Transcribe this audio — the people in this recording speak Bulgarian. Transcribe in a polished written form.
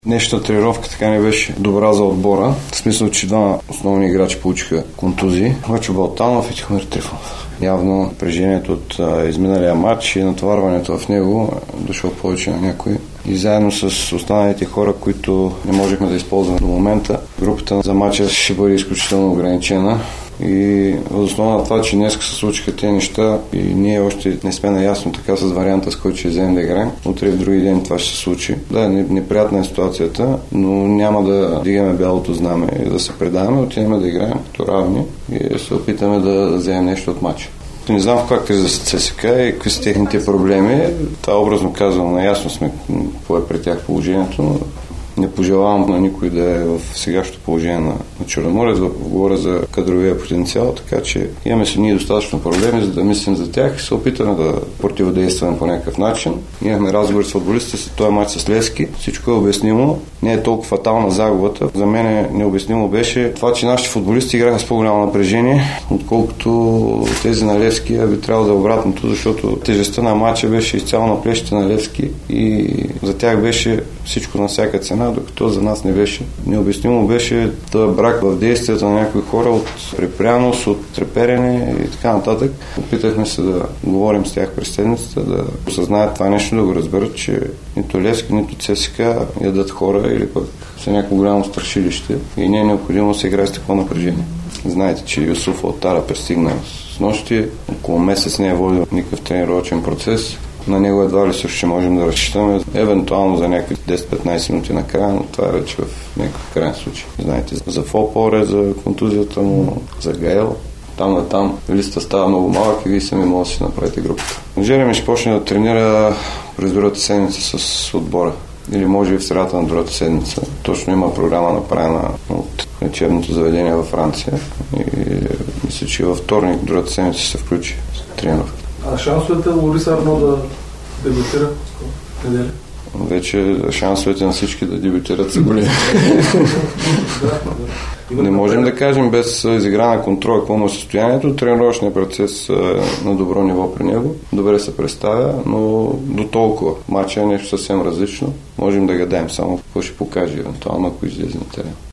Днешната тренировка така не беше добра за отбора. В смисъл, че два основни играчи получиха контузии. Обаче Балтанов и Тихомир Трифонов. Явно напрежението от изминалия матч и натоварването в него дошло повече на някой. И заедно с останалите хора, които не можехме да използваме до момента, групата за матча ще бъде изключително ограничена. И въз основа на това, че днес се случиха тези неща и ние още не сме наясно така с варианта, с който ще вземем да играем. Утре в други ден това ще се случи. Да, неприятна е ситуацията, но няма да дигаме бялото знаме и да се предаваме, отидем да играем като равни и се опитаме да вземем нещо от матча. Не знам в каква криза са ЦСКА и какви са техните проблеми. Това образно казвам, наясно сме какво е при тях положението, но не пожелавам на никой да е в сегашното положение на Черноморец, говоря за кадровия потенциал, така че имаме си ние достатъчно проблеми, за да мислим за тях и се опитаме да противодействаме по някакъв начин. Имахме разговори с футболистите след този матч с Левски. Всичко е обяснимо. Не е толкова фатална загубата. За мен необяснимо беше това, че нашите футболисти играха с по-голямо напрежение, отколкото тези на Левски, а би трябвало да е обратното, защото тежестта на матча беше изцяло на плещите на Левски и за тях беше всичко на всяка цена, докато за нас не беше. Необяснимо беше да брак в действията на някои хора от припряност, от треперене и така нататък. Опитахме се да говорим с тях през седмицата, да осъзнаят това нещо, да го разберат, че нито Левски, нито ЦСКА ядат хора или пък са някакво голямо страшилище и не е необходимо да се играе с такова напрежение. Знаете, че Юсуф Алтара пристигна с нощи, около месец не е водил никакъв тренировъчен процес. На него едва ли също ще можем да разчитаме, евентуално за някакви 10-15 минути накрая, но това е вече в някакъв крайен случай. Знаете, за Фопоре, за контузията му, за Гаел, там на там листа става много малък и вие сами може да си направите групата. Жереми ще почне да тренира през другата седмица с отбора. Или може и в средата на другата седмица. Точно има програма направена от лечебното заведение във Франция. И мисля, че във вторник другата седмица ще се включи с тренировка. А шансовете Лорис Арно да дебютира? Къде ли? Вече шансовете на всички да дебютират са големи. Не можем да кажем без изиграна контрола какво му е състоянието. Тренировъчният процес на добро ниво при него. Добре се представя, но до толкова. Матча е нещо съвсем различно. Можем да гадаем само какво ще покаже евентуално, ако излезе на терен.